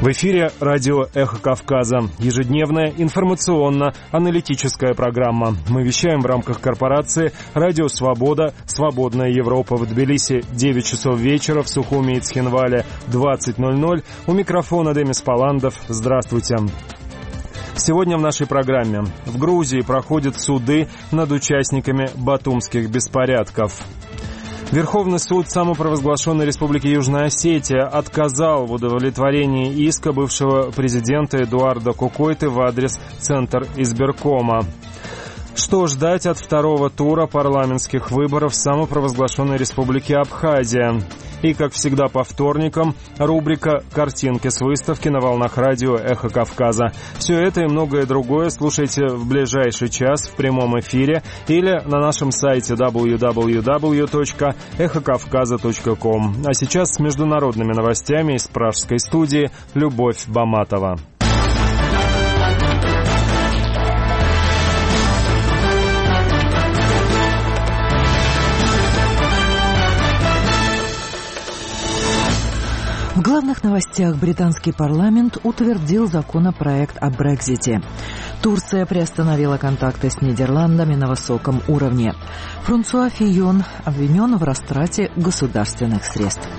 В эфире радио «Эхо Кавказа». Ежедневная информационно-аналитическая программа. Мы вещаем в рамках корпорации «Радио Свобода», «Свободная Европа» в Тбилиси, 9 часов вечера, в Сухуми и Цхинвале, 20:00. У микрофона Демис Паландов. Здравствуйте. Сегодня в нашей программе. В Грузии проходят суды над участниками батумских беспорядков. Верховный суд самопровозглашенной Республики Южная Осетия отказал в удовлетворении иска бывшего президента Эдуарда Кукойты в адрес Центризбиркома. Что ждать от второго тура парламентских выборов самопровозглашенной Республики Абхазия? И, как всегда, по вторникам, рубрика «Картинки с выставки» на волнах радио «Эхо Кавказа». Все это и многое другое слушайте в ближайший час в прямом эфире или на нашем сайте www.эхокавказа.ком. А сейчас с международными новостями из пражской студии Любовь Баматова. В главных новостях британский парламент утвердил законопроект о Брексите. Турция приостановила контакты с Нидерландами на высоком уровне. Франсуа Фийон обвинен в растрате государственных средств.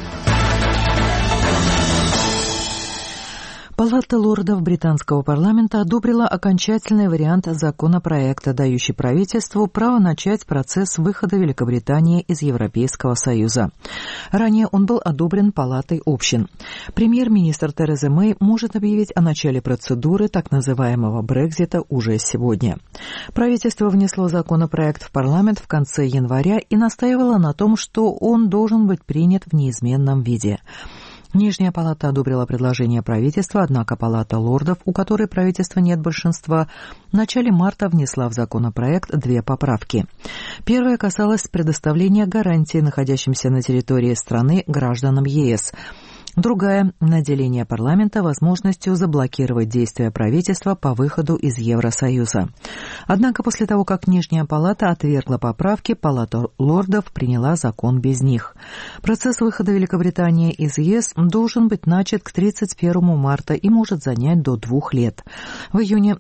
Палата лордов британского парламента одобрила окончательный вариант законопроекта, дающий правительству право начать процесс выхода Великобритании из Европейского Союза. Ранее он был одобрен Палатой общин. Премьер-министр Тереза Мэй может объявить о начале процедуры так называемого Брексита уже сегодня. Правительство внесло законопроект в парламент в конце января и настаивало на том, что он должен быть принят в неизменном виде. Нижняя палата одобрила предложение правительства, однако Палата лордов, у которой правительства нет большинства, в начале марта внесла в законопроект 2 поправки. Первая касалась предоставления гарантий находящимся на территории страны гражданам ЕС. Другая – наделение парламента возможностью заблокировать действия правительства по выходу из Евросоюза. Однако после того, как Нижняя палата отвергла поправки, Палата лордов приняла закон без них. Процесс выхода Великобритании из ЕС должен быть начат к 31 марта и может занять до 2 лет. В июне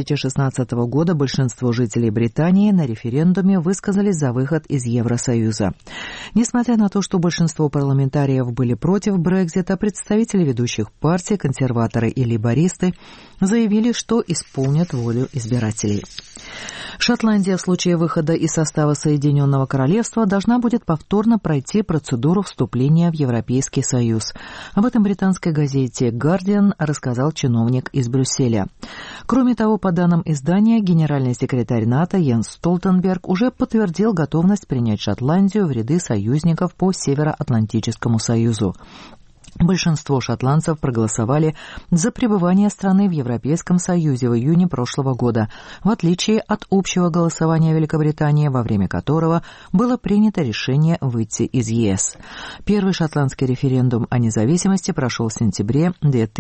2016 года большинство жителей Британии на референдуме высказались за выход из Евросоюза. Несмотря на то, что большинство парламентариев были против Брексита, представители ведущих партий, консерваторы и лейбористы, заявили, что исполнят волю избирателей. Шотландия в случае выхода из состава Соединенного Королевства должна будет повторно пройти процедуру вступления в Европейский Союз. Об этом британской газете «Гардиан» рассказал чиновник из Брюсселя. Кроме того, по данным издания, генеральный секретарь НАТО Йенс Столтенберг уже подтвердил готовность принять Шотландию в ряды союзников по Североатлантическому Союзу. Большинство шотландцев проголосовали за пребывание страны в Европейском Союзе в июне прошлого года, в отличие от общего голосования Великобритании, во время которого было принято решение выйти из ЕС. Первый шотландский референдум о независимости прошел в сентябре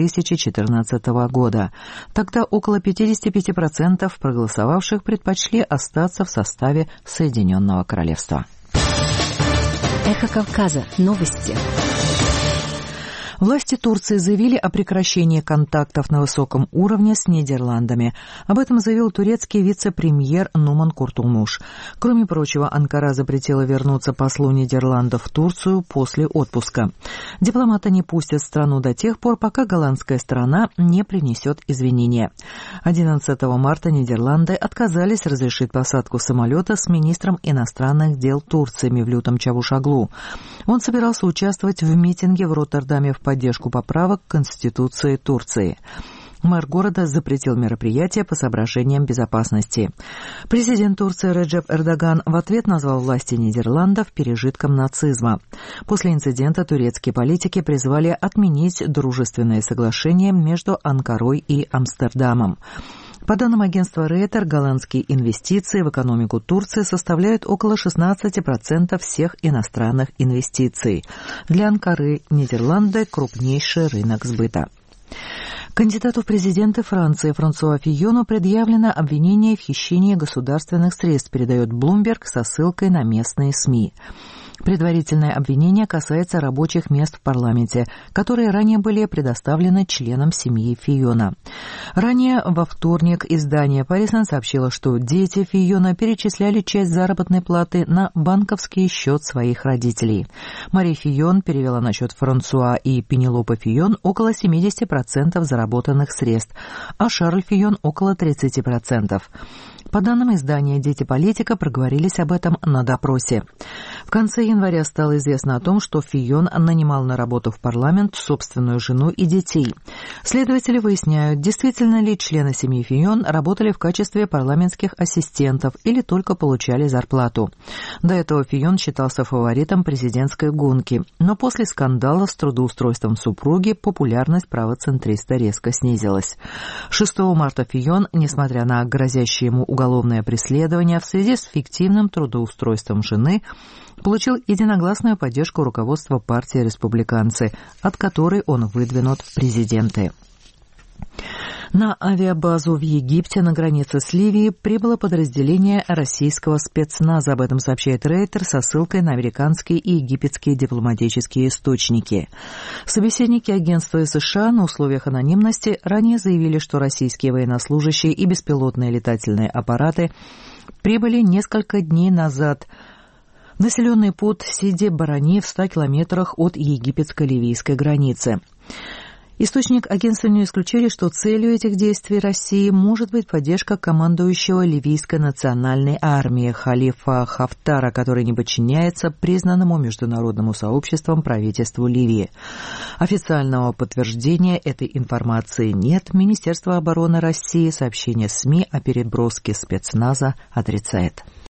2014 года. Тогда около 55% проголосовавших предпочли остаться в составе Соединенного Королевства. Эхо Кавказа. Новости. Власти Турции заявили о прекращении контактов на высоком уровне с Нидерландами. Об этом заявил турецкий вице-премьер Нуман Куртулмуш. Кроме прочего, Анкара запретила вернуться послу Нидерландов в Турцию после отпуска. Дипломата не пустят в страну до тех пор, пока голландская сторона не принесет извинения. 11 марта Нидерланды отказались разрешить посадку самолета с министром иностранных дел Турции Мевлютом Чавушоглу. Он собирался участвовать в митинге в Роттердаме в поддержку поправок к Конституции Турции. Мэр города запретил мероприятие по соображениям безопасности. Президент Турции Реджеп Эрдоган в ответ назвал власти Нидерландов пережитком нацизма. После инцидента турецкие политики призвали отменить дружественные соглашения между Анкарой и Амстердамом. По данным агентства Рейтер, голландские инвестиции в экономику Турции составляют около 16% всех иностранных инвестиций. Для Анкары Нидерланды – крупнейший рынок сбыта. Кандидату в президенты Франции Франсуа Фийону предъявлено обвинение в хищении государственных средств, передает Bloomberg со ссылкой на местные СМИ. Предварительное обвинение касается рабочих мест в парламенте, которые ранее были предоставлены членам семьи Фийона. Ранее во вторник издание «Парисан» сообщило, что дети Фийона перечисляли часть заработной платы на банковский счет своих родителей. Мари Фийон перевела на счет Франсуа и Пенелопа Фийон около 70% заработанных средств, а Шарль Фийон около 30%. По данным издания, дети политика проговорились об этом на допросе. В конце января стало известно о том, что Фийон нанимал на работу в парламент собственную жену и детей. Следователи выясняют, действительно ли члены семьи Фийон работали в качестве парламентских ассистентов или только получали зарплату. До этого Фийон считался фаворитом президентской гонки, но после скандала с трудоустройством супруги популярность правоцентриста резко снизилась. 6 марта Фийон, несмотря на грозящее ему уголовное преследование в связи с фиктивным трудоустройством жены, получил единогласную поддержку руководства партии «Республиканцы», от которой он выдвинут в президенты. На авиабазу в Египте на границе с Ливией прибыло подразделение российского спецназа. Об этом сообщает Рейтер со ссылкой на американские и египетские дипломатические источники. Собеседники агентства США на условиях анонимности ранее заявили, что российские военнослужащие и беспилотные летательные аппараты прибыли несколько дней назад в населенный пункт Сиди-Барани в 100 километрах от египетско-ливийской границы. Источник агентства не исключили, что целью этих действий России может быть поддержка командующего ливийской национальной армии Халифа Хафтара, который не подчиняется признанному международному сообществом правительству Ливии. Официального подтверждения этой информации нет. Министерство обороны России сообщение СМИ о переброске спецназа отрицает.